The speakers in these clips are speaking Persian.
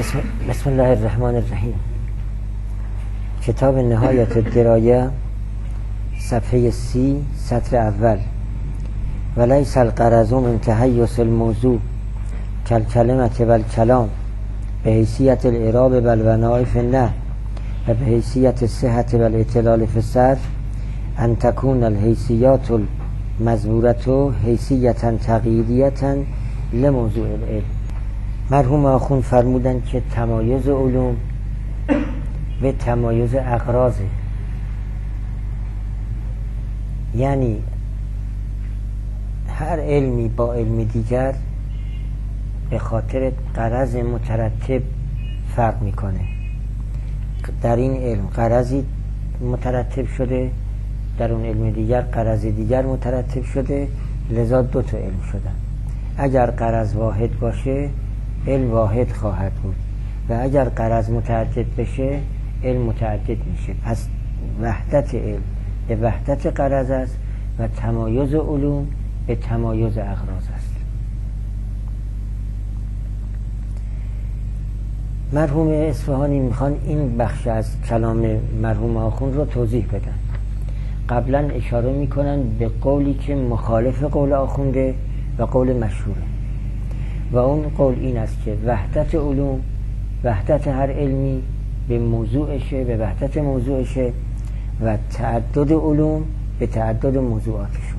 بسم الله الرحمن الرحیم. کتاب نهایت الدرایه، صفحه 30، سطر اول. ولیس الغرض من تهیس الموضوع کالکلمة والکلام بحیثیت الاعراب والبناء فی النحو و بحیثیت الصحة والاعتلال فی الصرف ان تکون الحیثیات المذکورة حیثیة تغییریة لموضوع العلم. مرحوم آخوند فرمودن که تمایز علوم به تمایز اغراضه، یعنی هر علمی با علم دیگر به خاطر غرض مترتب فرق میکنه. در این علم غرضی مترتب شده، در اون علم دیگر غرض دیگر مترتب شده، لذا دو تا علم شدن. اگر غرض واحد باشه علم واحد خواهد بود و اگر غرض متعدد بشه علم متعدد میشه. پس وحدت علم به وحدت غرض است و تمایز علوم به تمایز اغراض است. مرحوم اصفهانی میخوان این بخش از کلام مرحوم آخوند رو توضیح بدن. قبلا اشاره میکنن به قولی که مخالف قول آخونده و قول مشهوره، و اون قول این است که وحدت علوم، وحدت هر علمی به موضوعشه، به وحدت موضوعشه، و تعدد علوم به تعدد موضوعاتشونه.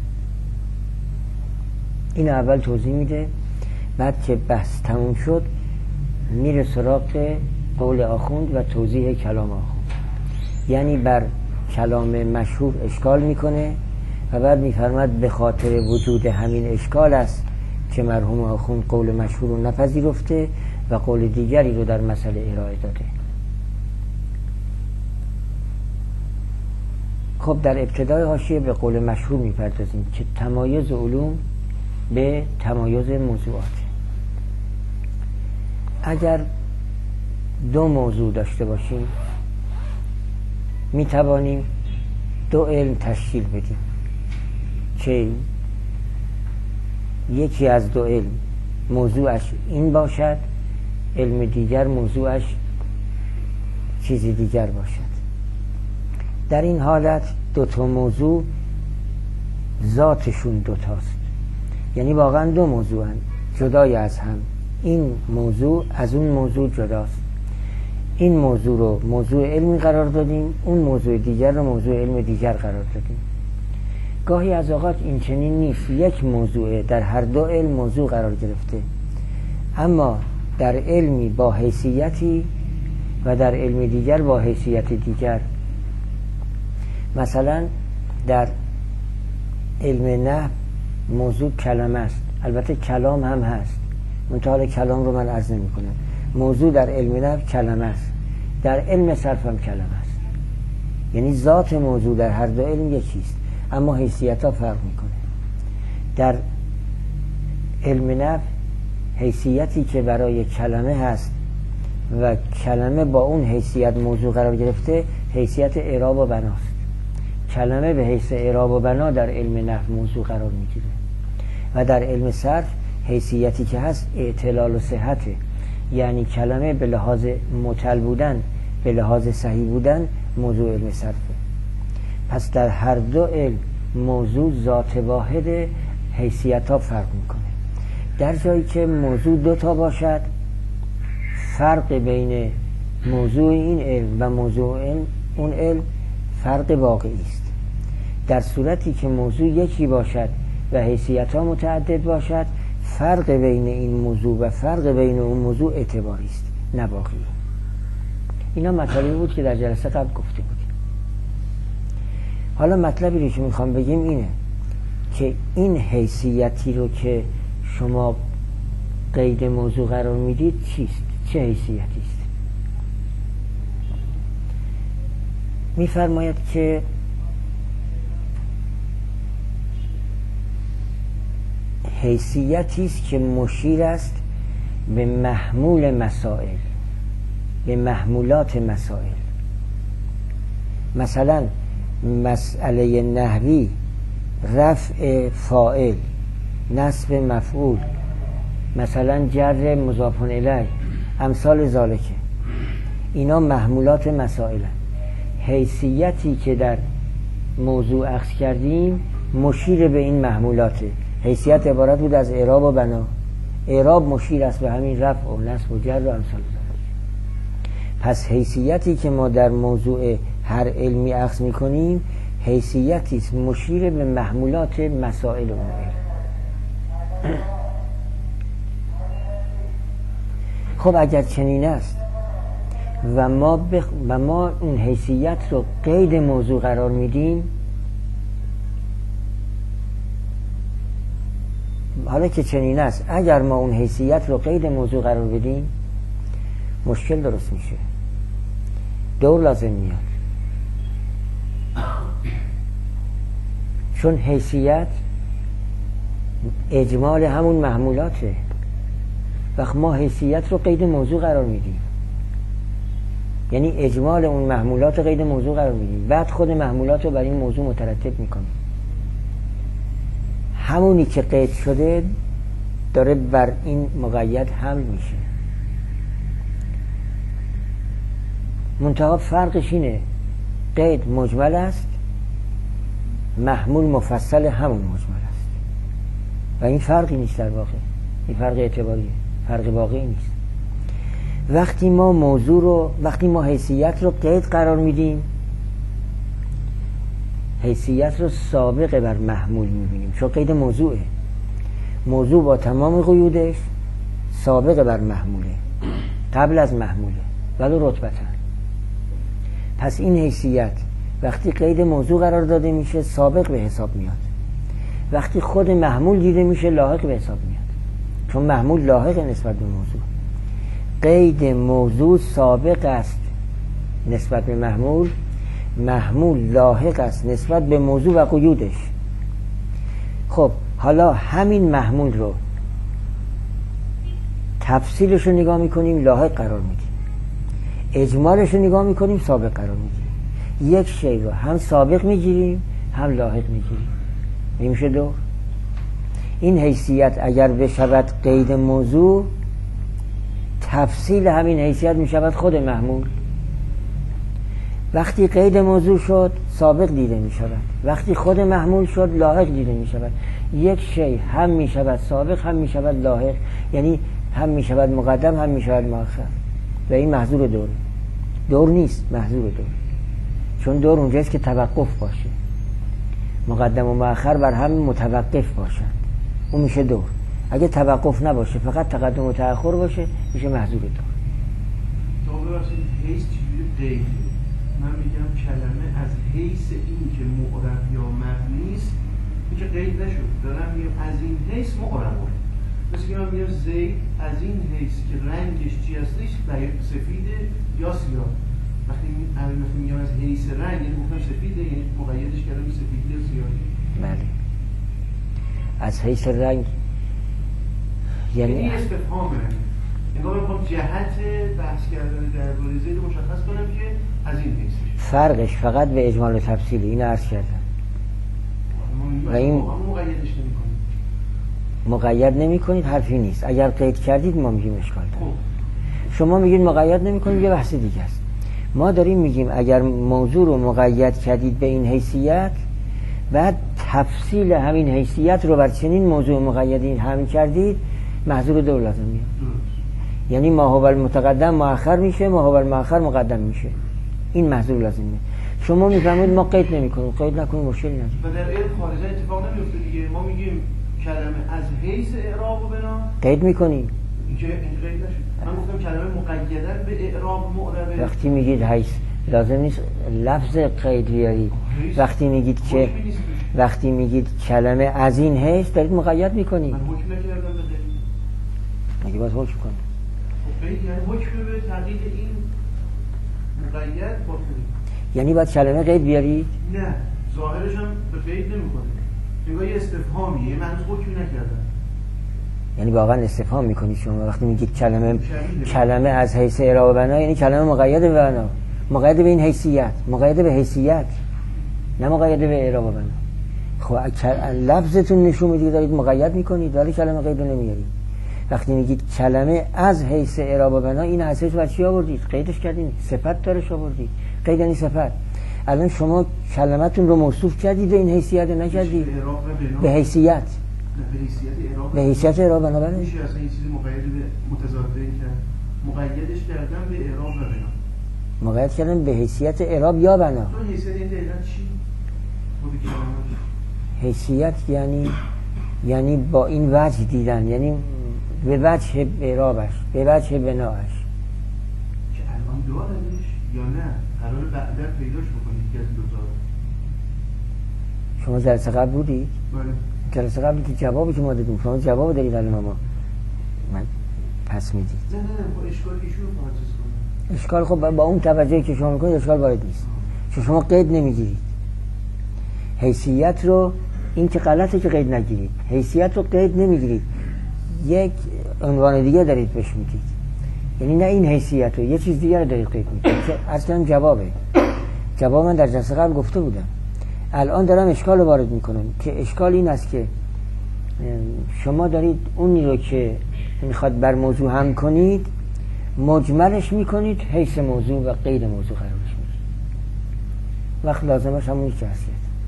این اول توضیح میده، بعد که بحث تموم شد میره سراغ قول آخوند و توضیح کلام آخوند. یعنی بر کلام مشهور اشکال میکنه و بعد میفرماد به خاطر وجود همین اشکال است که مرحوم آخوند قول مشهور رو نپذیرفته و قول دیگری رو در مسئله ارائه داده. خب در ابتدای حاشیه به قول مشهور میپردازیم که تمایز علوم به تمایز موضوعات. اگر دو موضوع داشته باشیم میتوانیم دو علم تشکیل بدیم که یکی از دو علم موضوعش این باشد، علم دیگر موضوعش چیزی دیگر باشد. در این حالت دو تا موضوع ذاتشون دوتاست، یعنی واقعا دو موضوع هستند جدای از هم. این موضوع از اون موضوع جداست. این موضوع رو موضوع علمی قرار دادیم، اون موضوع دیگر رو موضوع علم دیگر قرار دادیم. گاهی از اوقات این چنین نیست، یک موضوع در هر دو علم موضوع قرار گرفته، اما در علمی با حیثیتی و در علم دیگر با حیثیت دیگر. مثلا در علم نحو موضوع کلمه است، البته کلام هم هست، منتها کلام رو من عرض نمی کنم. موضوع در علم نحو کلمه است، در علم صرف هم کلمه است. یعنی ذات موضوع در هر دو علم یکیست، اما حیثیت ها فرق میکنه. در علم نحو حیثیتی که برای کلمه هست و کلمه با اون حیثیت موضوع قرار گرفته حیثیت اعراب و بناست. کلمه به حیث اعراب و بنا در علم نحو موضوع قرار میگیره و در علم صرف حیثیتی که هست اعتلال و صحته، یعنی کلمه به لحاظ معتل بودن، به لحاظ صحیح بودن موضوع علم صرفه. پس در هر دو علم موضوع ذات واحد، حیثیت ها فرق میکنه. در جایی که موضوع دوتا باشد فرق بین موضوع این علم و موضوع اون علم فرق واقعی است. در صورتی که موضوع یکی باشد و حیثیت ها متعدد باشد فرق بین این موضوع و فرق بین اون موضوع اعتباری است، نه واقعی. اینا مطالبی بود که در جلسه قبل گفته بودیم. حالا مطلبی رو که میخوام بگیم اینه که این حیثیتی رو که شما قید موضوع قرار میدید چیست؟ چه حیثیتی است؟ میفرماید که حیثیتی است که مشیر است به محمول مسائل، به محمولات مسائل. مثلا مسئله نحوی رفع فاعل، نصب مفعول، مثلا جر مضاف الیه، امثال ذالکه، اینا محمولات مسائل. حیثیتی که در موضوع اخذ کردیم مشیر به این محمولاته. حیثیت عبارت بود از اعراب و بنا. اعراب مشیر است به همین رفع و نصب و جر و امثال ذالک. پس حیثیتی که ما در موضوع هر علمی اخذ میکنیم حیثیتی است مشیر به محمولات مسائل اون علم. خب اگر چنین است و ما اون حیثیت رو قید موضوع قرار میدیم، حالا که چنین است اگر ما اون حیثیت رو قید موضوع قرار بدیم مشکل درست میشه، دور لازم میاد. چون حیثیت اجمال همون محمولاته. وقت ما حیثیت رو قید موضوع قرار میدیم یعنی اجمال اون محمولات قید موضوع قرار میدیم، بعد خود محمولات رو بر این موضوع مترتب میکنیم. همونی که قید شده داره بر این مقید حمل میشه. منتها فرقش اینه قید مجمل است، محمول مفصل همون مجمل است و این فرقی نیست در واقع. این فرق اعتباریه، فرق واقعی نیست. وقتی ما حیثیت رو قید قرار میدیم حیثیت رو سابقه بر محمول میبینیم، چون قید موضوعه. موضوع با تمام قیودش سابقه بر محموله، قبل از محموله ولو رتبتاً. پس این حیثیت وقتی قید موضوع قرار داده میشه سابق به حساب میاد، وقتی خود محمول دیده میشه لاحق به حساب میاد، چون محمول لاحق نسبت به موضوع. قید موضوع سابق است نسبت به محمول، محمول لاحق است نسبت به موضوع و قیودش. خب حالا همین محمول رو تفصیلش رو نگاه میکنیم لاحق قرار میدیم، اجمالش رو نگاه میکنیم سابق قرار میدیم. یک شی رو هم سابق میگیریم هم لاحق میگیریم، میشه دو. این حیثیت اگر بشود قید موضوع تفصیل همین حیثیت میشود خود محمول. وقتی قید موضوع شد سابق دیده میشود، وقتی خود محمول شد لاحق دیده میشود. یک شی هم میشود سابق هم میشود لاحق، یعنی هم میشود مقدم هم میشود مؤخر و این محظور دوره. دور نیست، محظور دور. چون دور اونجاست که توقف باشه، مقدم و مؤخر بر هم متوقف باشن، اون میشه دور. اگه توقف نباشه فقط تقدم و تأخر باشه میشه محظور دور. دوباره واسه حیث چجوری قید؟ من میگم کلمه از حیث این که معرب یا مبنی است که قید نشد، دارم میگم از این حیث معربه. مثل که من میگم زید از این حیث که رنگش چی هستش، سفیده یا سیاه. وقتی میگم از حیث رنگ یعنی گفتم سفیده، یعنی مقیدش کردم سفیدی یا سیاهی. بله، از حیث رنگ یعنی استفهامه. انگار میخوام جهت بحث کردن درباره زید مشخص کنم که از این حیثش. فرقش فقط به اجمال و تفصیلی، این عرض کردم. و این مقیدش نمی‌کنید. مقید نمی‌کنید حرفی نیست. اگر قید کردید ما میگیم اشکال داره. شما میگید مقید نمی‌کنید، یه بحث دیگه است. ما داریم میگیم اگر موضوع رو مقید کردید به این حیثیت، بعد تفصیل همین حیثیت رو بر چنین موضوع مقیدین هم کردید، محظور دور لازم میاد. یعنی ما هو المتقدم مؤخر میشه، ما هو المؤخر مقدم میشه. این محظور لازم میاد. شما میفهمید ما قید نمی‌کنیم، قید نکنیم مشکلی نداره. و در علم خارجه اتفاق نمیفته دیگه. ما میگیم کلمه از حیث اعراب و بنا قید می‌کنیم. اینکه این قید نشد. من گفتم کلمه مقیدن به اعراب معربه. وقتی میگید حیث لازم نیست لفظ قید بیارید. وقتی میگید کلمه از این حیث دارید مقید می‌کنید. من حکم نکردم به قید. مگه باید حکم کنید؟ قید یعنی حکم به تقیید این مقید با یعنی باید کلمه قید بیارید؟ نه، ظاهرش هم به قید نمی‌کنه. انگار یه استفهامیه، من حکم نکردم. یعنی واقعا استفهام میکنید شما وقتی میگید کلمه از حیث اعراب بنا، یعنی کلمه مقید به بنا، مقید به این حیثیت، مقید به حیثیت، نه مقید به اعراب بنا. خب لفظتون نشون میده دارید مقید میکنید ولی کلمه قید رو نمیارید. وقتی میگید کلمه از حیث اعراب و بنا، این حیثش برای چی آوردید؟ قیدش کردین، صفت دارش آوردید. قید یعنی صفت. الان شما کلمتون رو موصوف کردید و این حیثیت نکردید به حیثیت. به حیثیت اعراب و بنا. بله میشه اصلا این چیزی مقید به متضادین کرد، مقیدش کردن به اعراب و بنا. مقید کردن به حیثیت اعراب یا بنا. تو حیثیت این دقیقا چی؟ خود کلمه حیثیت یعنی با این وجه دیدن، یعنی به وجه اعرابش، به وجه بناش. که الان دارنش یا نه؟ قرار بعدا پیداش بکنید که از دو تا. شما جلسه قبل بودید؟ بله. جلسه قبل که جوابی که ما دادیم، شما جواب دارید الان ما من پس میدید. نه با اشکال ایشون پاچیز کنم. اشکال خب با اون توجهی که شما میکنید اشکال وارد نیست. چون شما قید نمیگیرید. حیثیت رو، این که غلطه که قید نگیرید. حیثیت رو قید نمیگیرید. یک عنوان دیگه دارید بهش میدید. یعنی نه این حیثیت رو، یه چیز دیگه رو دارید قید میگیرید که اصلا جوابه. جواب من در جلسه قبل گفته بودم. الان دارم اشکال رو وارد میکنم که اشکال این است که شما دارید اونی رو که میخواد بر موضوع هم کنید مجملش میکنید حیث موضوع و غیر موضوع قرارش میدید. وقت لازمش همونی که هست.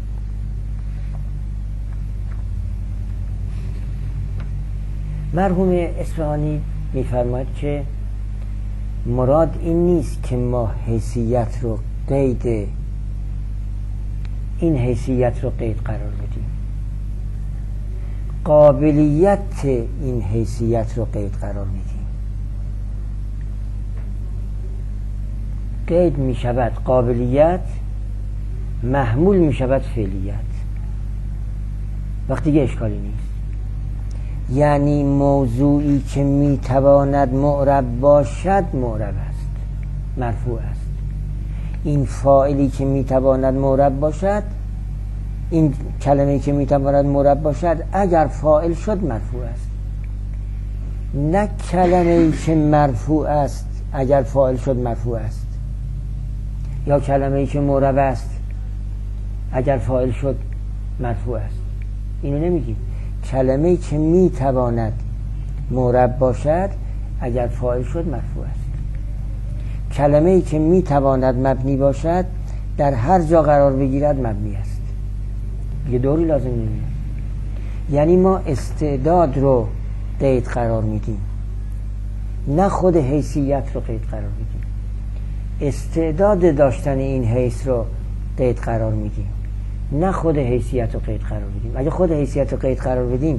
مرحوم اصفهانی میفرماید که مراد این نیست که ما حیثیت رو قید، این حیثیت رو قید قرار بدیم، قابلیت این حیثیت رو قید قرار میدیم. قید می شود قابلیت، محمول می شود فعلیت. وقتی که اشکالی نیست. یعنی موضوعی که می تواند معرب باشد معرب است، مرفوع است. این فاعلی که می تواند معرب باشد، این کلمه‌ای که می تواند معرب باشد اگر فاعل شد مرفوع است. نه کلمه‌ای که مرفوع است اگر فاعل شد مرفوع است، یا کلمه‌ای که معرب است اگر فاعل شد مرفوع است. اینو نمیگیم. کلمه‌ای که میتواند معرب باشد اگر فاعل شد مرفوع است. کلمه‌ای که میتواند مبنی باشد در هر جا قرار بگیرد مبنی است. یه دوری لازم نمیاد. یعنی ما استعداد رو قید قرار میدیم، نه خود حیثیت رو قید قرار میدیم. استعداد داشتن این حیث رو قید قرار میدیم، نه خود حیثیت رو قید قرار بدیم. اگه خود حیثیت رو قید قرار بدیم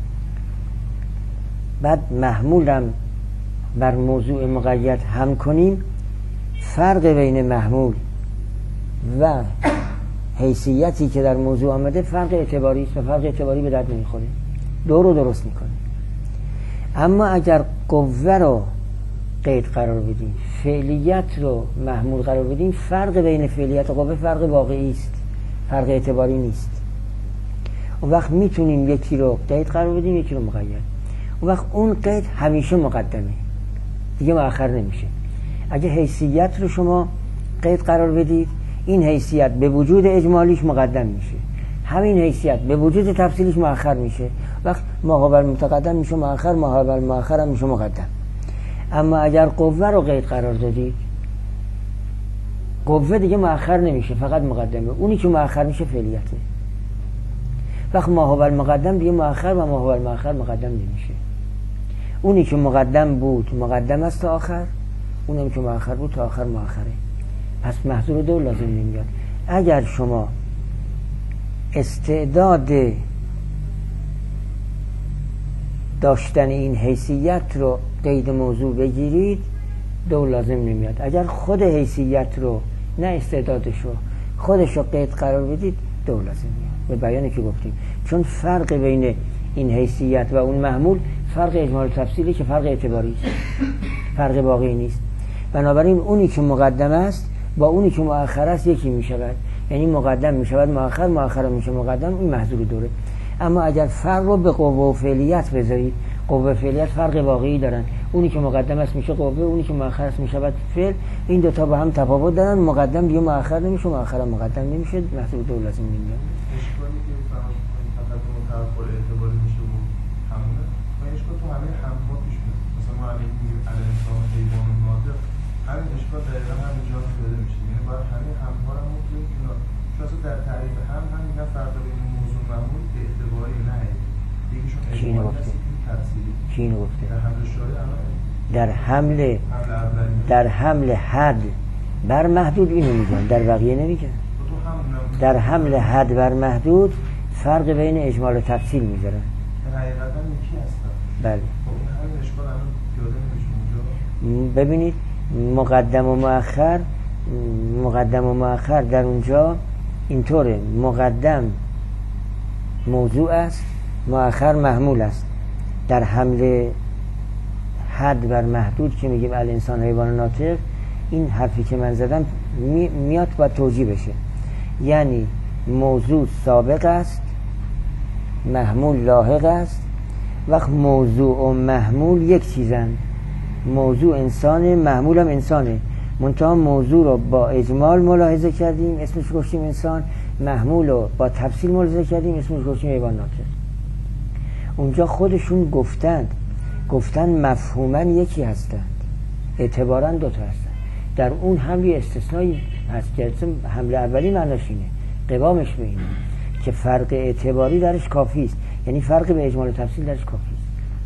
بعد محمولم بر موضوع مقید هم کنیم، فرق بین محمول و حیثیتی که در موضوع آمده فرق اعتباری است و فرق اعتباری به درد نمیخوره، دو رو درست میکنه. اما اگر قوه رو قید قرار بدیم، فعلیت رو محمول قرار بدیم، فرق بین فعلیت و قوه فرق واقعی است، فرق اعتباری نیست. اون وقت میتونیم یکی رو قید قرار بدیم یکی رو مقید. اون وقت اون قید همیشه مقدمه، دیگه مؤخر نمیشه. اگه حیثیت رو شما قید قرار بدید، این حیثیت به وجود اجمالیش مقدم میشه، همین حیثیت به وجود تفصیلیش مؤخر میشه. وقت ما قبل متقدم میشه مؤخر، ما قبل مؤخر هم میشه مقدم. اما اگر قوه رو قید قرار دادید، قوه دیگه مؤخر نمیشه، فقط مقدمه. اونی که مؤخر میشه فعلیته. وقت ما هو المقدم دیگه مؤخر و ما هو المؤخر مقدم نمیشه. اونی که مقدم بود مقدم است تا آخر، اونم که مؤخر بود تا آخر مؤخره. پس محضور دو لازم نمیاد. اگر شما استعداد داشتن این حیثیت رو قید موضوع بگیرید، دو لازم نمیاد. اگر خود حیثیت رو، نه استعدادش رو، خودش رو قید قرار بدید، دو لازم میاد. به بیانی که گفتیم، چون فرق بین این حیثیت و اون محمول فرق اجمال تفصیلی که فرق اعتباری است، فرق واقعی نیست. بنابراین اونی که مقدم است با اونی که مؤخر است یکی میشود. یعنی مقدم میشود مؤخر، مؤخر میشه مقدم. این محضور دوره. اما اگر فرق رو به قوه و فعلیت بذارید، قوه و فعلیت فرق واقعی دارن. اونی که مقدم است میشه قوه، اونی که مؤخر است میشود فعل. این دو تا با هم تفاوت دارن. مقدم دیگه مؤخر نمیشه، مؤخر مقدم نمیشه. محضور دو لازم نمیاد. اشکالی که فقط متفاوت اعتباری میشه و همونه. ما اشکال تو همه همکار پیش میاد. مثلا ما الان میگیم الانسان حیوان ناطق، همین اشکال دقیقا همینجا پیاده میشه. یعنی باید همه همکارم رو توی کنار چون اصلا در تعریف هم میگن فرق بین موضوع معمول اعتباری نه یکیشون اعتباری هست یکی تفسیری. کی اینو گفته؟ در حمل شایع در حمل حد بر محدود اینو میگن، در بقیه نمیگن. در حمل حد بر محدود فرق بین اجمال و تفصیل میذارن. حقیقتا یکی هستن. بله. همین اشکال الان پیاده نمیشه اونجا. ببینید مقدم و مؤخر در اونجا اینطوره، مقدم موضوع است، مؤخر محمول است. در حمل حد بر محدود که میگیم الانسان حیوان ناطق، این حرفی که من زدم میاد باید توجیه بشه. یعنی موضوع سابق است، محمول لاحق است. وقت موضوع و محمول یک چیزن، موضوع انسانه، محمول هم انسانه، منتها موضوع رو با اجمال ملاحظه کردیم اسمش گفتیم انسان، محمول رو با تفصیل ملاحظه کردیم اسمش گفتیم حیوان ناطق. اونجا خودشون گفتن مفهوماً یکی هستند، اعتباراً دوتا هستند. در اون حملی استثنایی هست که حمله اولی معناش اینه، قوامش به اینه که فرق اعتباری درش کافی است، یعنی فرق به اجمال و تفصیل درش کافی است.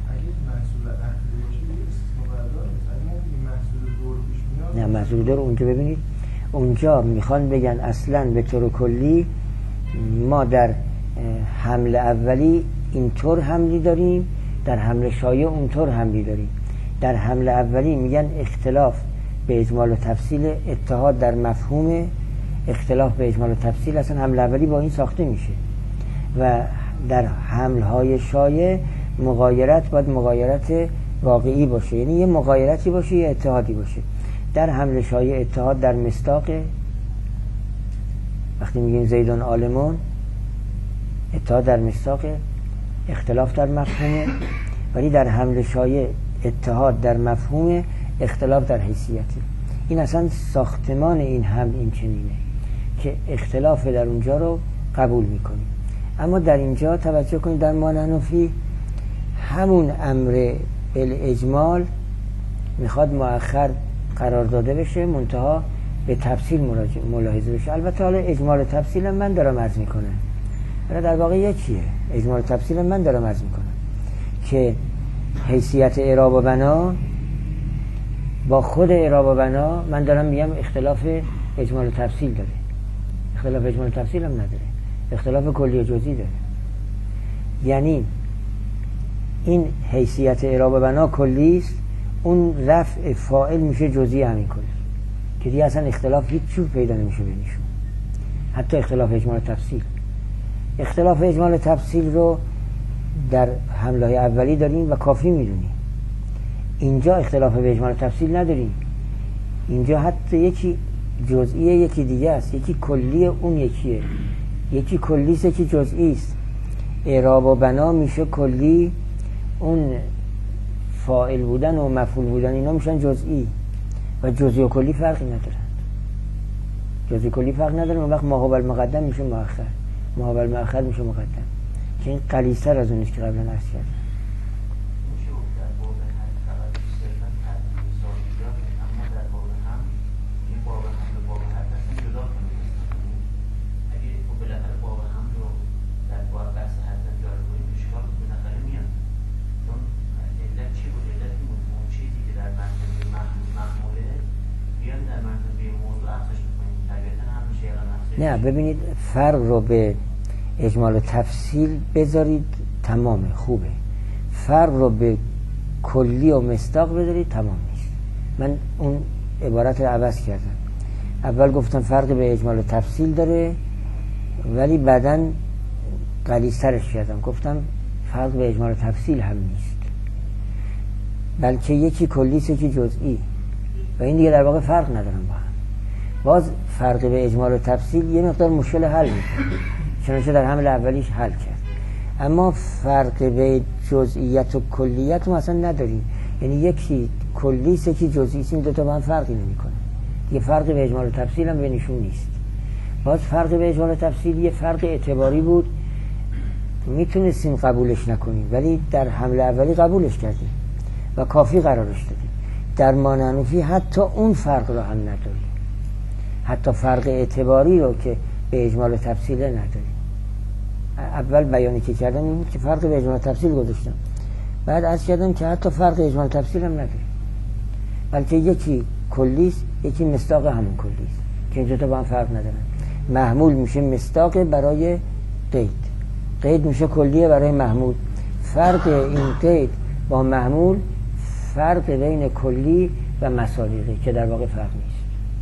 نه محصول دور اونجا ببینید، اونجا میخوان بگن اصلا به طور کلی ما در حمل اولی اینطور حملی داریم، در حمل شایع اونطور حملی داریم. در حمل اولی میگن اختلاف به اجمال و تفصیل، اتحاد در مفهوم، اختلاف به اجمال و تفصیل اصلا حمل اولی با این ساخته میشه. و در حملهای شایع مغایرت باید مغایرت واقعی باشه، یعنی یه مغایرتی باشه یه اتحادی باشه. در حمل شایع اتحاد در مصداق، وقتی میگیم زیدون عالمون اتحاد در مصداق، اختلاف در مفهومه. ولی در حمل شایع اتحاد در مفهوم، اختلاف در حیثیتی. این اصلا ساختمان این حمل این چنینه که اختلاف در اونجا رو قبول میکنیم. اما در اینجا توجه کنید، در ما نحنفی همون امر بالاجمال میخواد مؤخر قرار داده بشه، منتها به تفصیل ملاحظه بشه. البته حالا اجمال و تفصیل من دارم عرض میکنم، ولی در واقع یکیه. اجمال و تفصیل من دارم عرض میکنم که حیثیت اعراب و بنا با خود اعراب و بنا من دارم میگم اختلاف اجمال و تفصیل داره، اختلاف اجمال و تفصیل هم نداره، اختلاف کلی و جزئی داره. یعنی این حیثیت اعراب و بنا کلی است، اون رفع فاعل میشه جزئی همین کلی که دیگه اصلا اختلاف هیچ جور پیدا نمیشه بینشون، حتی اختلاف اجمال و تفصیل. اختلاف اجمال و تفصیل رو در حمله اولی داریم و کافی میدونیم. اینجا اختلاف به اجمال و تفصیل نداریم، اینجا حتی یکی جزئیه یکی دیگه است، یکی کلیه اون یکیه، یکی کلیست یکی جزئی است. اعراب و بنا میشه کلی، اون فاعل بودن و مفعول بودن اینا میشن جزئی و جزئی و کلی فرقی ندارن. جزئی کلی فرق ندارن. اون وقت ما قبل مقدم میشه مؤخر، ما قبل مؤخر میشه مقدم، که این غلیظ‌تر از اونیست که قبلا عرض کردم. نه ببینید، فرق رو به اجمال و تفصیل بذارید تمامه، خوبه. فرق رو به کلی و مصداق بذارید تمام نیست. من اون عبارت رو عوض کردم. اول گفتم فرق به اجمال و تفصیل داره، ولی بعداً غلیظ‌ترش کردم، گفتم فرق به اجمال و تفصیل هم نیست، بلکه یکی کلی است یکی جزئی و این دیگه در واقع فرق ندارن با هم. باز فرق به اجمال و تفصیل یه مقدار مشکل حل میکنه، چنانچه در حمل اولیش حل کرد. اما فرق به جزئیت و کلیت رو اصلا نداریم، یعنی یکی کلی است یکی جزئی است، این دو تا با هم فرقی نمیکنه. دیگه فرق به اجمال و تفصیل هم بینشون نیست. باز فرق به اجمال و تفصیل یه فرق اعتباری بود، میتونستیم قبولش نکنیم، ولی در حمله اولی قبولش کردیم و کافی قرارش دادیم. در مانعنفی حتی اون فرق رو هم نداریم، حتی فرق اعتباری رو که به اجمال و تفصیل نداریم. اول بیانی که کردم این بود که فرق به اجمال و تفصیل گذاشتم، بعد عرض کردم که حتی فرق اجمال و تفصیل هم نداریم، بلکه یکی کلیست یکی مصداق همون کلیست که این دوتا با هم فرق ندارن. محمول میشه مصداق برای قید، قید میشه کلیه برای محمول. فرق این قید با محمول فرق بین کلی و مصادیقی که در واقع فرق نیست.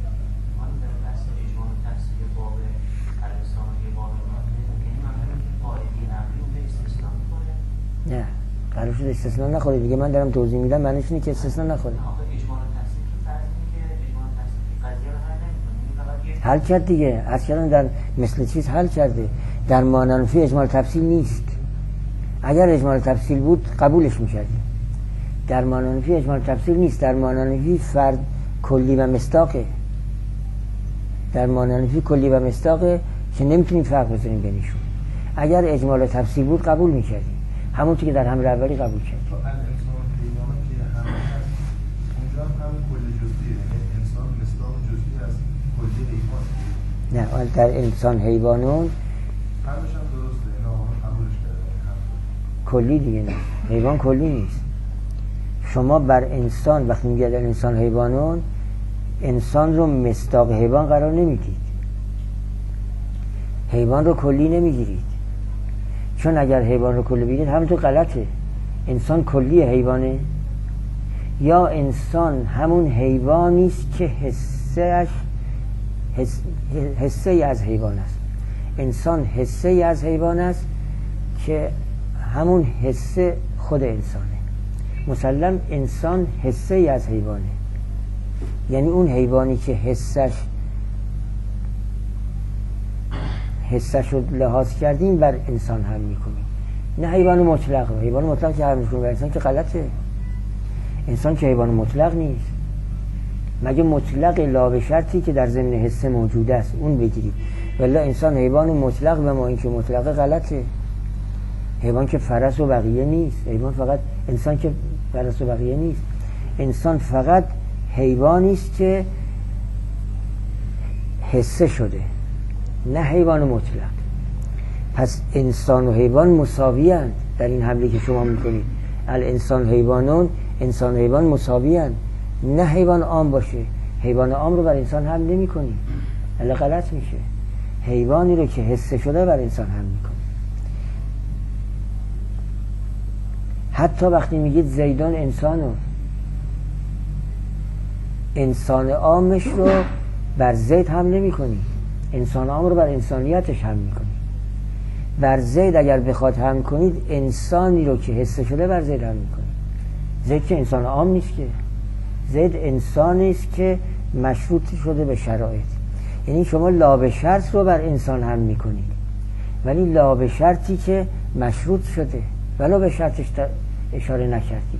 نه قرار شد استثناء نخوره دیگه، من دارم توضیح میدم معنیش اینه که استثناء نخوره. حل کرد دیگه، از کردم در مثل چیز حل کرده. در مانعنفی اجمال تفصیل نیست، اگر اجمال تفصیل بود قبولش میکردیم. در مانعنفی اجمال تفصیل نیست، در مانعنفی فرد کلی و مصداقه. در مانعنفی کلی و مصداقه که نمیتونیم فرق بزنیم بینشون. اگر اجمال تفصیل بود قبول میکردیم، همونطور که در حمله اولی قبول کردیم. نه در انسان حیوانون کلی دیگه نه، حیوان کلی نیست. شما بر انسان وقتی میگه در انسان حیوانون، انسان رو مصداق حیوان قرار نمیدید، حیوان رو کلی نمیگیرید، چون اگر حیوان رو کلی بگیرید همونطور غلطه. انسان کلی حیوانه یا انسان همون حیوانی است که حسه از حیوان است. انسان حسه از حیوان است که همون حسه خود انسانه. مسلم انسان حسه از حیوانه، یعنی اون حیوانی که حسش رو لحاظ کردیم بر انسان هم میکنیم، نه حیوان مطلق. حیوان مطلق که هم میکنیم بر انسان که غلطه. انسان که حیوان مطلق نیست، مگه مطلق لا به شرطی که در ضمن حسه موجود است اون بگیرید، ولی انسان حیوان مطلق به ما این که مطلق غلطه. حیوان که فرس و بقیه نیست، حیوان فقط انسان که فرس و بقیه نیست، انسان فقط حیوانی است که حسه شده، نه حیوان مطلق. پس انسان و حیوان مساوی اند در این حمله که شما میکنید. الانسان حیوانون، انسان و حیوان مساوی اند، نه حیوان عام باشه. حیوان عام رو بر انسان حمل نمی کنی، الا غلط میشه. حیوانی رو که حسه شده بر انسان حمل میکنی. حتی وقتی میگید زیدان انسانو، انسان عامش رو بر زید حمل نمی کنی، انسان عام رو بر انسانیتش حمل میکنی. بر زید اگر بخواد حمل کنید، انسانی رو که حسه شده بر زید حمل میکنی. زید که انسان عام نیست که، زید انسانی است که مشروط شده به شرایط. یعنی شما لا به شرط رو بر انسان حمل میکنید، ولی لا به شرطی که مشروط شده ولو به شرطش اشاره نکردید،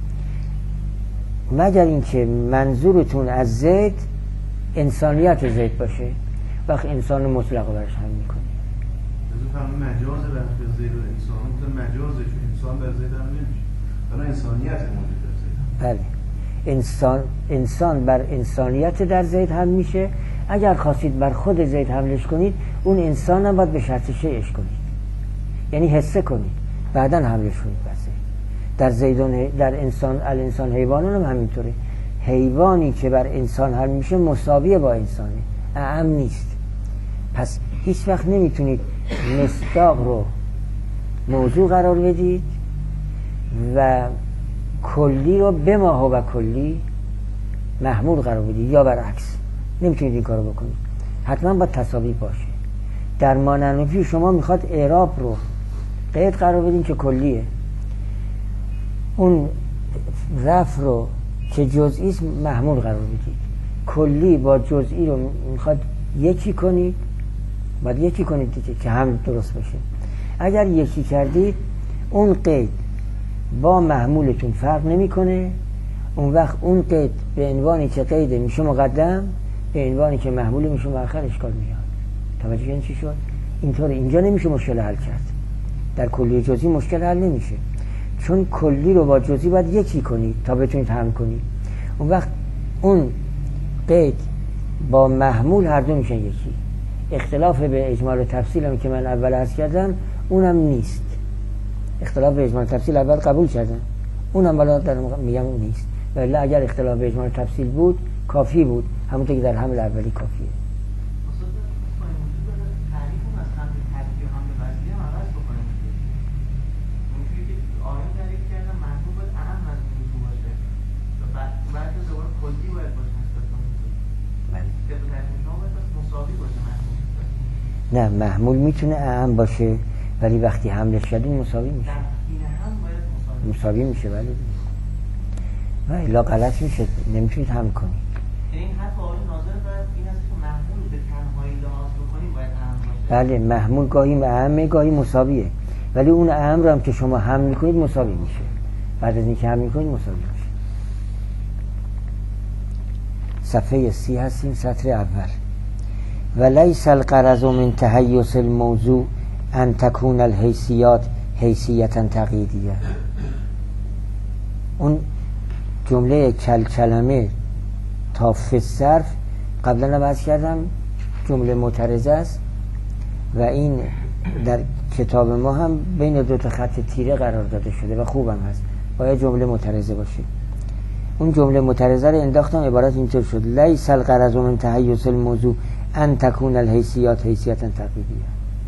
مگر اینکه منظورتون از زید انسانیت زید باشه، وقت انسان مطلق رو برش حمل میکنید. مجاز بر زید و انسان مجازش انسان در زید هم نمیشه، برای انسانیت موجود در زید. بله، انسان بر انسانیت در زید هم میشه. اگر خواستید بر خود زید حملش کنید، اون انسان هم باید به شرط شیعش کنید، یعنی حسه کنید، بعدا حملش کنید بر زید. در زیدون، در انسان، الانسان حیوانون هم همینطوره. حیوانی که بر انسان حمل میشه مساویه با انسانه، اعم نیست. پس هیچ وقت نمیتونید مصداق رو موضوع قرار بدید و کلی رو به ما هو کلی محمول قرار بدید، یا برعکس. نمیتونید این کارو بکنید، حتما باید تساوی باشه. در مانعنفی شما میخواد اعراب رو قید قرار بدین که کلیه، اون رفع رو که جزئی است محمول قرار بدید. کلی با جزئی رو میخواد یکی کنید، باید یکی کنید دیگه که هم درست بشه. اگر یکی کردید، اون قید با محمولتون فرق نمیکنه، اون وقت اون قید به عنوانی که قید میشه مقدم، به عنوانی که محمول میشه مؤخر اشکال میاد. توجه این چی شد؟ اینطور اینجا نمیشه مشکل حل کرد. در کلی جزئی مشکل حل نمیشه، چون کلی رو با جزئی باید یکی کنید تا بتونید حمل کنید. اون وقت اون قید با محمول هر دو میشن یکی. اختلاف به اجمال و تفصیل هم که من اول عرض کردم اونم نیست. اختلاف به اجمال و تفصیل اول قبول کردم، اونم بالا در میگم نیست. ولی اگر اختلاف به اجمال و تفصیل بود کافی بود، همونطور که در حمل اولی کافیه. نه، محمول میتونه اعم باشه ولی وقتی حملش شدیم مساوی میشه. مساوی میشه ولی الا غلط میشه، نمیتونید حمل کنید. این حتی آقای ناظر باید این است که محمول به تنهایی لحاظ بکنیم باید اعم باشه. بله، محمول گاهی اعمه گاهی مساویه، ولی اون اعم رو هم که شما حمل میکنید مساوی میشه. بعد از اینکه حمل میکنید مساوی میشه. صفحه 30 هستیم، سطر اول. ولیس الغرض من تهیس الموضوع ان تكون الحیثیات حیثیتا تقییدیه. اون جمله کلمه تا فی الصرف قبلا بحث کردم جمله معترضه است و این در کتاب ما هم بین دو تا خط تیره قرار داده شده و خوبم هست، باید جمله معترضه باشه. اون جمله معترضه رو انداختم، عبارت اینطور شد: لیس الغرض من تهیس الموضوع ان تكون الحیثیات حیثیتا تقییدیه.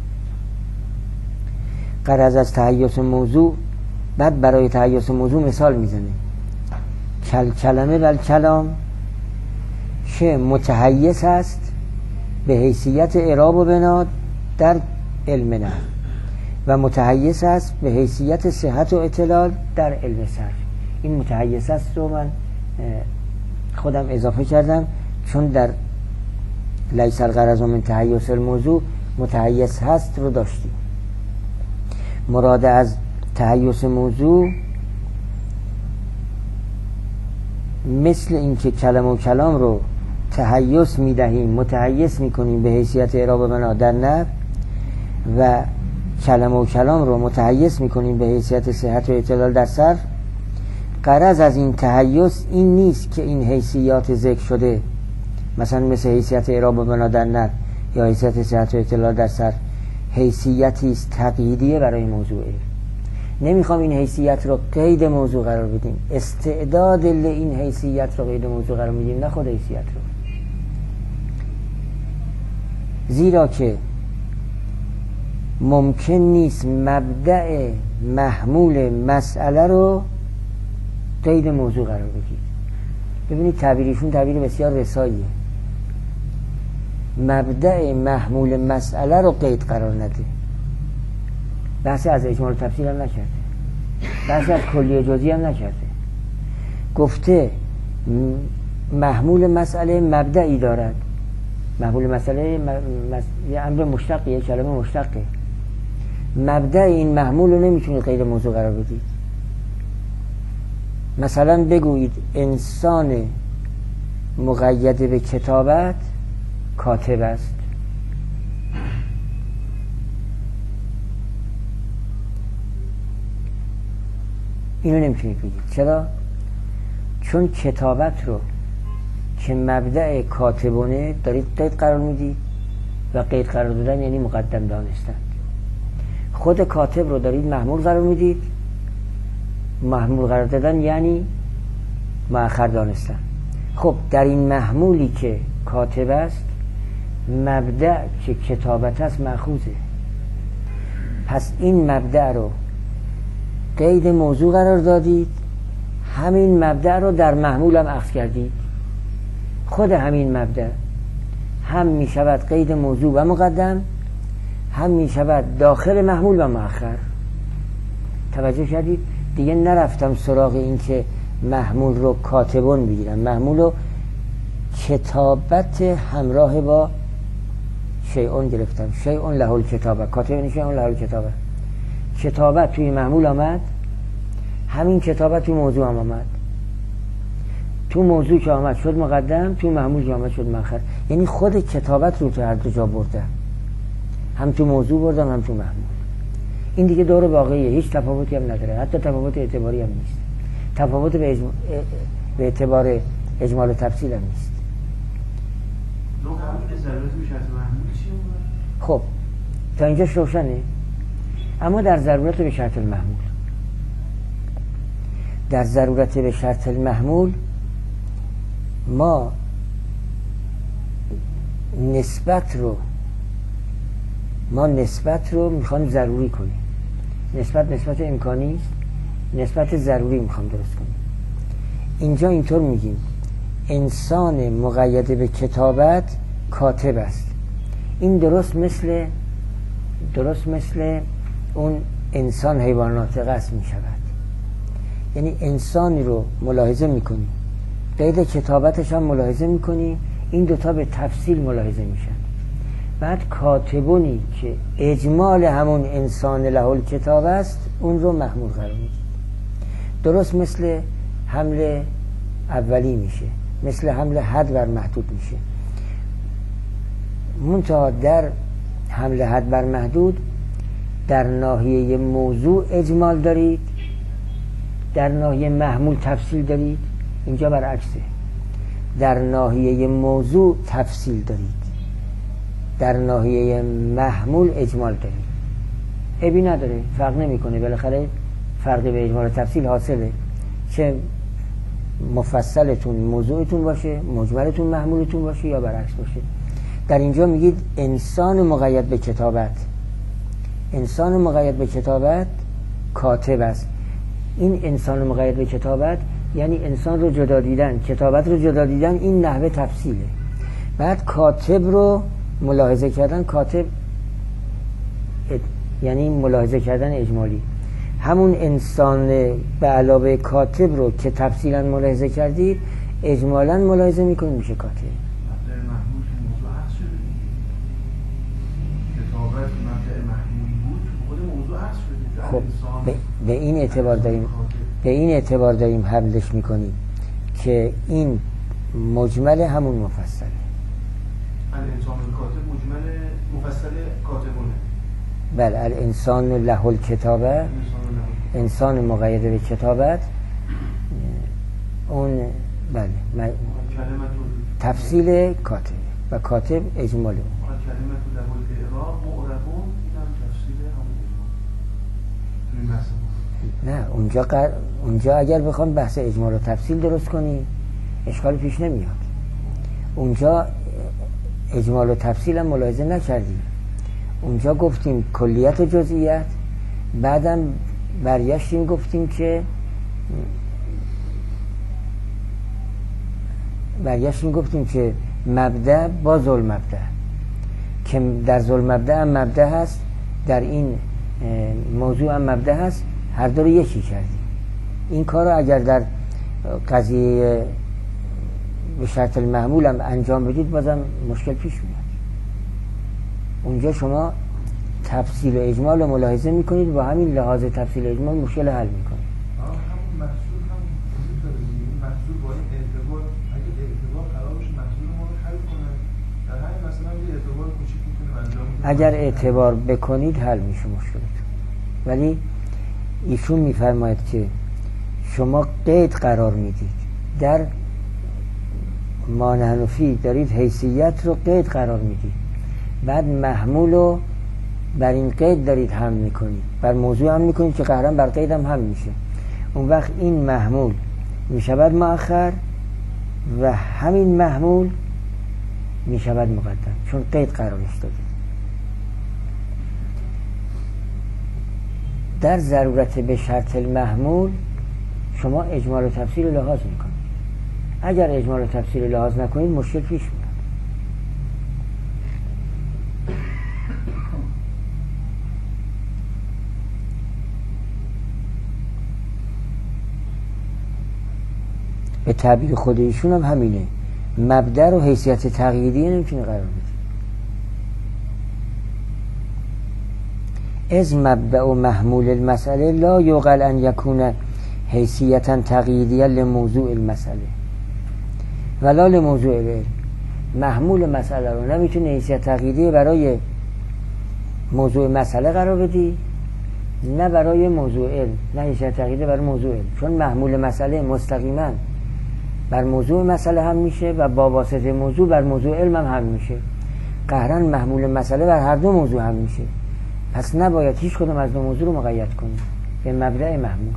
غرض از تهیس موضوع، بعد برای تهیس موضوع مثال میزنه. کلمه و کلام چه متحیز است به حیثیت اعراب و بنا در علم نحو و متحیز است به حیثیت صحت و اطلال در علم صرف. این متحیز است رو من خودم اضافه کردم چون در لیس الغرض من تهیس الموضوع متحیز هست رو داشتیم. مراد از تهیس موضوع مثل اینکه کلمه و کلام رو تهیس میدهیم، متحیز میکنیم به حیثیت اعراب و بنا در نحو و کلمه و کلام رو متحیز میکنیم به حیثیت صحت و اطلال در صرف. غرض از این تهیس این نیست که این حیثیات ذکر شده، مثلا مثل حیثیت اعراب و بنا در نحو یا حیثیت صحت و اطلال در صرف، حیثیتی است تقییدیه برای موضوعه. نمیخوام این حیثیت رو قید موضوع قرار بدیم، استعداد این حیثیت رو قید موضوع قرار میدیم، نه خود حیثیت رو. زیرا که ممکن نیست مبدأ محمول مسئله رو قید موضوع قرار بدید. ببینید تعبیرشون تعبیر بسیار رساییه. مبدأ محمول مسئله رو قید قرار نده. بحث از اجمال و تفصیل هم نکرده، بحث از کلی جزئی هم نکرده. گفته محمول مسئله مبدئی دارد. محمول مسئله یه امر مشتقه، یه کلمه مشتقه. مبدأ این محمول رو نمیتونید غیر موضوع قرار بدید. مثلا بگویید انسان مقید به کتابت کاتب است. اینو نمیتونید بگید. چرا؟ چون کتابت رو که مبدأ کاتبونه دارید قید قرار میدید و قید قرار دادن یعنی مقدم دانستن. خود کاتب رو دارید محمول قرار میدید، محمول قرار دادن یعنی مؤخر دانستن. خب در این محمولی که کاتب است مبدأ که کتابت است مأخوذه. پس این مبدأ رو قید موضوع قرار دادید، همین مبدأ رو در محمول هم اخذ کردید. خود همین مبدأ هم می شود قید موضوع و مقدم، هم می شود داخل محمول و مؤخر. توجه کردید؟ دیگه نرفتم سراغ این که محمول رو کاتبون بگیرم، محمول رو کتابت همراه با شیئون گرفتم. شیئون له الکتابه، کاتب شیئون له الکتابه. کتابت توی محمول آمد، همین کتابت توی موضوع هم آمد. تو موضوع که آمد شد مقدم، تو محمول که آمد شد مؤخر. یعنی خود کتابت رو تو هر دو جا بردم، هم تو موضوع بردم هم تو محمول. این دیگه دور واقعیه، هیچ تفاوتی هم نداره، حتی تفاوت اعتباری هم نیست، تفاوت به اعتبار اجمال و تفصیل هم نیست. خب تا اینجاش روشنه. اما در ضرورت به شرط المحمول، در ضرورت به شرط المحمول ما نسبت رو میخوایم ضروری کنیم. نسبت امکانی است، نسبت ضروری میخوام درست کنیم. اینجا اینطور میگیم انسان مقید به کتابت کاتب است. این درست مثل اون انسان حیوان ناطق است میشود. یعنی انسانی رو ملاحظه میکنی، قید کتابتش هم ملاحظه میکنی، این دوتا به تفصیل ملاحظه میشن. بعد کاتبونی که اجمال همون انسان له الکتاب است اون رو محمول قرار میدی. درست مثل حمل اولی میشه، مثل حمل حد بر محدود میشه. منتها در حمل حد بر محدود در ناحیه موضوع اجمال دارید، در ناحیه محمول تفصیل دارید. اینجا برعکسه، در ناحیه موضوع تفصیل دارید، در ناحیه محمول اجمال دارید. عیبی نداره، فرق نمیکنه، بالاخره فرقی به اجمال و تفصیل حاصله، چه مفصلتون موضوعتون باشه، مجملتون محمولتون باشه یا برعکس باشه. در اینجا میگید انسان مقید به کتابت، انسان مقید به کتابت کاتب است. این انسان مقید به کتابت یعنی انسان رو جدا دیدن، کتابت رو جدا دیدن، این نحوه تفصیله. بعد کاتب رو ملاحظه کردن، کاتب یعنی ملاحظه کردن اجمالی. همون انسان به علاوه کاتب رو که تفصیلا ملاحظه کردید اجمالا ملاحظه میکنید میشه کاتب. خب به این اعتبار داریم حملش میکنیم که این مجمل همون مفصله. الانسان الکاتب مجمل مفصل کاتبونه. بله، الانسان له الکتابه، انسان مقید به کتابت اون بله تفصیل کاتب و کاتب اجماله. کلمه له الاعراب معربون اینم تفصیل همون. نه اونجا اگر بخوام بحث اجمال و تفصیل درست کنی اشکال پیش نمیاد. اونجا اجمال و تفصیل هم ملاحظه نکردیم. اونجا گفتیم کلیت و جزئیات، بعدم برگشتیم گفتیم که مبدأ با ذوالمبدأ، که در ذوالمبدأ هم مبدأ هست، در این موضوع هم مبدأ هست، هر دو رو یکی کردیم. این کار رو اگر در قضیه به شرط المحمول هم انجام بدید بازم مشکل پیش میاد. اونجا شما تفصیل و اجمال رو ملاحظه میکنید، با همین لحاظ تفصیل و اجمال مشکل حل میکنید. همون محصول هم وجود داره دیگه. محصول با این اعتبار، اگه اعتبار قرار باشه محصول ما رو حل کنه، در همین مثلا یه اعتبار کوچیک میتونیم انجام بدیم. اگر اعتبار بکنید حل میشه مشکلتون. ولی ایشون میفرماید که شما قید قرار میدید، در مانحنفی دارید حیثیت رو قید قرار میدید، بعد محمول رو بر این قید دارید حمل میکنید، بر موضوع هم میکنید که قهرم بر قید هم میشه. اون وقت این محمول میشود مؤخر و همین محمول میشود مقدم، چون قید قرارش دادید. در ضرورت به شرط المحمول شما اجمال و تفصیل لحاظ میکنید. اگر اجمال و تفصیل لحاظ نکنید مشکل پیش میاد. به تعبیر خود ایشون هم همینه، مبدأ رو حیثیت تقییدی نمیتونه قرار بده. از مبدأ و محمول المسئله لا یعقل ان یکون حیثیتا تقییدیه لموضوع المسئله ولا لموضوع العلم. محمول مسئله رو نمیتونه حیثیت تقییدی برای موضوع مسئله قرار بدی نه برای موضوع علم، نه حیثیت عقیده برای موضوع علم، چون محمول مسئله مستقیما بر موضوع مسئله هم میشه و با واسطه موضوع بر موضوع علم هم میشه. قهرن محمول مسئله بر هر دو موضوع هم میشه. پس نباید هیچ کدوم از دو موضوع رو مقید کنیم به مبدأ محمول،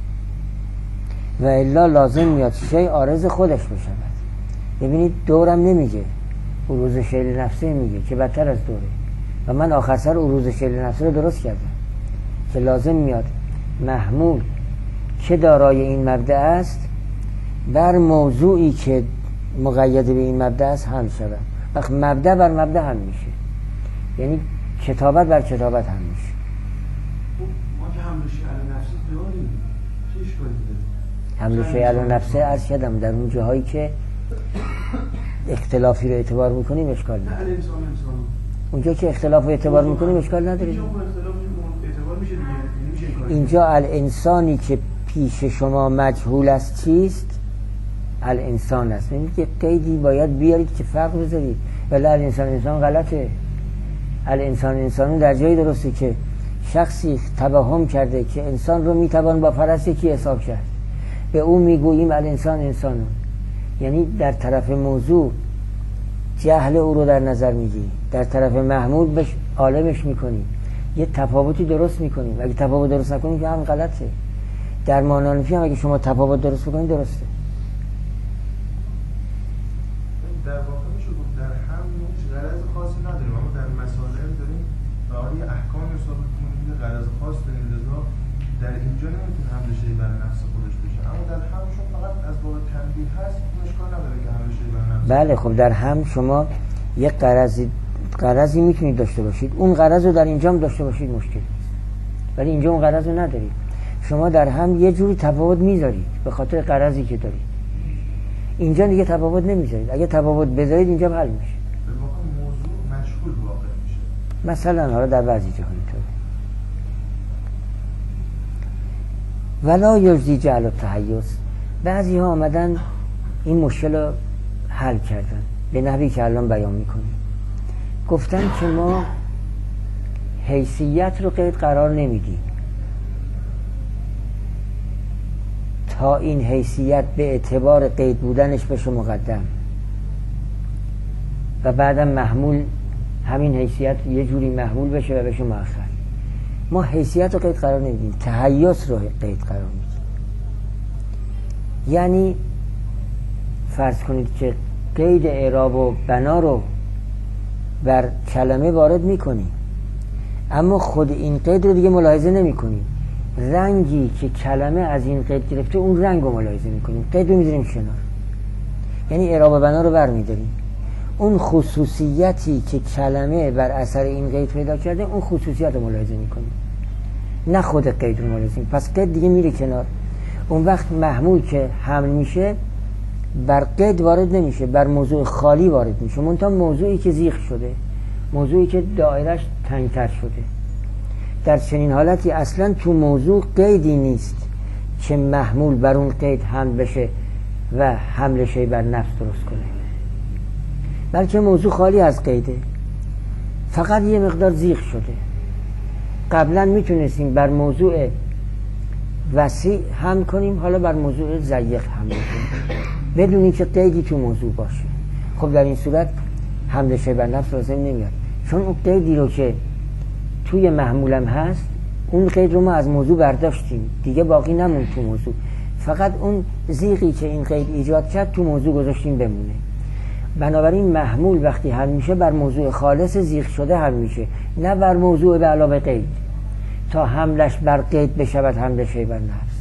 و الا لازم میاد شیء عارض خودش بشود. ببینید دورم نمیگه، عروض شیء نفسه میگه که بدتر از دوره، و من آخر سر عروض شیء نفسه رو درست کردم که لازم میاد محمول که دارای این مبدأ است بر موضوعی که مقید به این مبدأ است هم شود. وقت مبدأ بر مبدأ هم میشه، یعنی کتابت بر کتابت هم میشه. ما که حمل شیء نفسی داریم، چه اشکالی داره؟ حمل شیء نفسه عرض کردم در اون جاهایی که اختلافی رو اعتبار میکنیم اشکال نداره. نه الانسان اونجا که اختلاف رو اعتبار میکنیم اشکال نداره. اینجا اختلاف اعتبار میشه دیگه. اینجا الانسانی که پیش شما مجهول است چیست؟ الانسان است. یعنی که قیدی باید بیارید که فرق بذارید، ولی الانسان غلطه. الانسان در جایی درسته که شخصی توهم کرده که انسان رو میتوان با فرس یکی حساب کرد، به او میگوییم الانسان، یعنی در طرف موضوع جهل او رو در نظر میگی، در طرف محمول بهش عالمش میکنی، یه تفاوتی درست میکنیم. اگه تفاوت درست نکنیم که هم غلطه. در مانانفی هم اگه شما تفاوت درست بکنید درسته. در واقع میشه گفت در هم هیچ غرض خاصی نداریم، اما در مسائل داریم برای احکام ثابت کنیم که غرض خاص داریم، لذا در اینجا نمیتونه حمل شیء بر نفس خودش بشه. اما در همشون فقط از باب تنبیه هست، اشکال نداره که حمل شیء بر نفس. بله خب در هم شما یک غرضی میتونید داشته باشید، اون غرض رو در اینجا هم داشته باشید مشکل نیست، ولی اینجا اون غرض رو ندارید. شما در هم یه جوری تفاوت میذارید به خاطر غرضی که دارید، اینجا دیگه تفاوت نمیذارید. اگه تفاوت بذارید اینجا حل میشه، به واقع موضوع مشغول واقع میشه. مثلا حالا در بعضی جاها اینطوره. ولا یجزی جعل التحیز، بعضی ها آمدن این مشکل رو حل کردن به نحوی که الان بیان میکنیم. گفتن که ما حیثیت رو قید قرار نمیدیم تا این حیثیت به اعتبار قید بودنش بشه مقدم، و بعدم محمول همین حیثیت یه جوری محمول بشه و بشه مؤخر. ما حیثیت رو قید قرار نمیدیم، تهیس رو قید قرار میدیم. یعنی فرض کنید که قید اعراب و بنا رو بر کلمه وارد میکنیم، اما خود این قید رو دیگه ملاحظه نمیکنیم. رنگی که کلمه از این قید گرفته اون رنگ رو ملاحظه میکنیم، قید رو میذاریم کنار، یعنی اعراب و بنا رو برمیداریم. اون خصوصیتی که کلمه بر اثر این قید پیدا کرده اون خصوصیت رو ملاحظه میکنیم، نه خود قید رو ملاحظه میکنیم. پس قید دیگه میره کنار. اون وقت محمول که حمل میشه بر قید وارد نمیشه، بر موضوع خالی وارد میشه، منتها موضوعی که زیغ شده، موضوعی که دایرش تنگتر شده. در چنین حالتی اصلا تو موضوع قیدی نیست که محمول بر اون قید حمل بشه و حمل شیء بر نفس درست کنه، بلکه موضوع خالی از قیده، فقط یه مقدار زیغ شده. قبلا میتونستیم بر موضوع وسیع حمل کنیم، حالا بر موضوع ضیق حمل کنیم بدون اینکه قیدی تو موضوع باشه. خب در این صورت حمل شیء بر نفس لازم نمیاد، چون اون قیدی رو که توی محمولم هست اون قید رو ما از موضوع برداشتیم، دیگه باقی نمون تو موضوع، فقط اون زیغی که این قید ایجاد کرد تو موضوع گذاشتیم بمونه. بنابراین محمول وقتی حل میشه بر موضوع خالص زیغ شده حل میشه، نه بر موضوع به علاوه قید، تا حملش بر قید بشود حمل شیء بر نفس.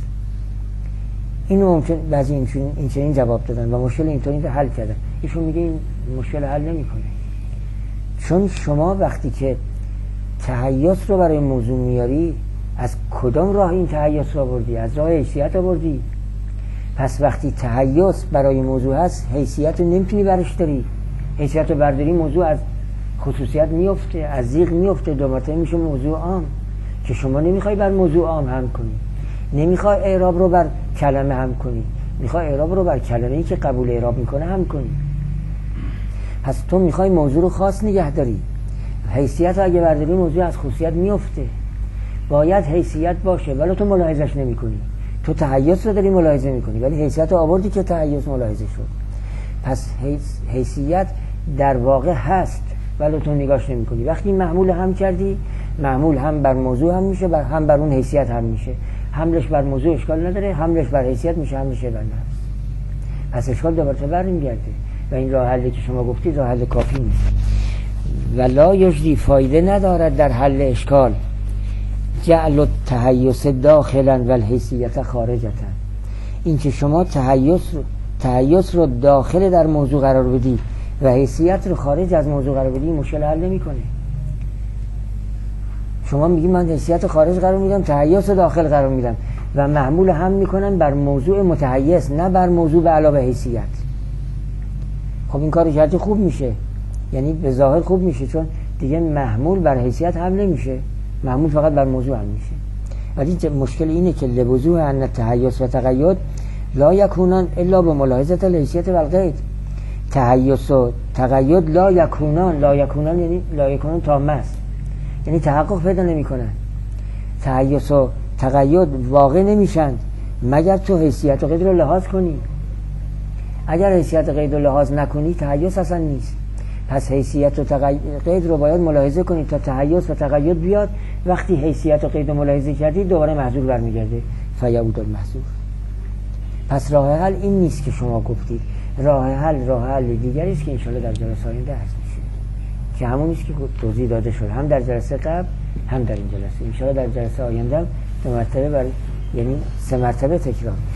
اینو ممکن بعضی این جواب دادن و مشکل اینطوری حل کردن. ایشون میگه این مشکل حل نمیکنه، چون شما وقتی که تهیس رو برای موضوع میاری، از کدام راه این تهیس رو آوردی؟ از راه حیثیت آوردی. پس وقتی تهیس برای موضوع هست حیثیت رو نمیتونی برش داری. حیثیت رو برداری موضوع از خصوصیت میفته، از زیغ میفته، دو مرتبه میشه موضوع عام که شما نمیخوای بر موضوع عام هم کنی، نمیخوای اعراب رو بر کلمه هم کنی، میخوای اعراب رو بر کلمه‌ای که قبول اعراب میکنه هم کنی. پس تو میخوای موضوع رو خاص نگه داری. حیثیت اگه برداری موضوع از خصوصیت میفته. باید حیثیت باشه ولی تو ملاحظش نمی کنی. تو تهیس رو داری ملاحظه می کنی ولی حیثیت رو آوردی که تهیس ملاحظه شد. پس حیثیت در واقع هست ولی تو نگاش نمی کنی. وقتی محمول هم کردی، محمول هم بر موضوع هم میشه، هم بر اون حیثیت هم میشه. حملش بر موضوع اشکال نداره، حملش بر حیثیت میشه، حملش بر نفس. پس اشکال دوباره برمیگرده و این راه حلی که شما گفتید راه حل کافی نیست. ولا یجدی، فایده ندارد در حل اشکال جعل التهیس داخلا و الحیثیت خارجتا. این که شما تهیس رو داخل در موضوع قرار بدی و حیثیت رو خارج از موضوع قرار بدی مشکل حل نمی‌کنه. شما میگی من حیثیت خارج قرار میدم، تهیس رو داخل قرار میدم و محمول هم میکنن بر موضوع متحیز نه بر موضوع به علاوه حیثیت. خب این کار کردی خوب میشه، یعنی به ظاهر خوب میشه چون دیگه محمول بر حیثیت هم نمیشه، محمول فقط بر موضوع هم میشه. ولی مشکل اینه که لوضوح ان التحیز و تقید لا یکونان الا به ملاحظه الحیثیت و القید. تحیز و تقید لا یکونان یعنی لا یکونان تام است، یعنی تحقق پیدا نمیکنن. تحیز و تقید واقع نمیشن مگر تو حیثیت و قید رو لحاظ کنی. اگر حیثیت و قید رو لحاظ نکنی تحیز اصلا نیست. پس حیثیت و قید رو باید ملاحظه کنی تا تحیز و تقید بیاد. وقتی حیثیت و قید رو ملاحظه کردی دوباره محذور برمیگرده، فیعود المحذور. پس راه حل این نیست که شما گفتید. راه حل دیگری است که انشالله در جلسه آینده هست میشه، که همون نیست که توضیح داده شد هم در جلسه قبل هم در این جلسه. انشالله در جلسه آینده 2 مرتبه یعنی 3 مرتبه تکرار.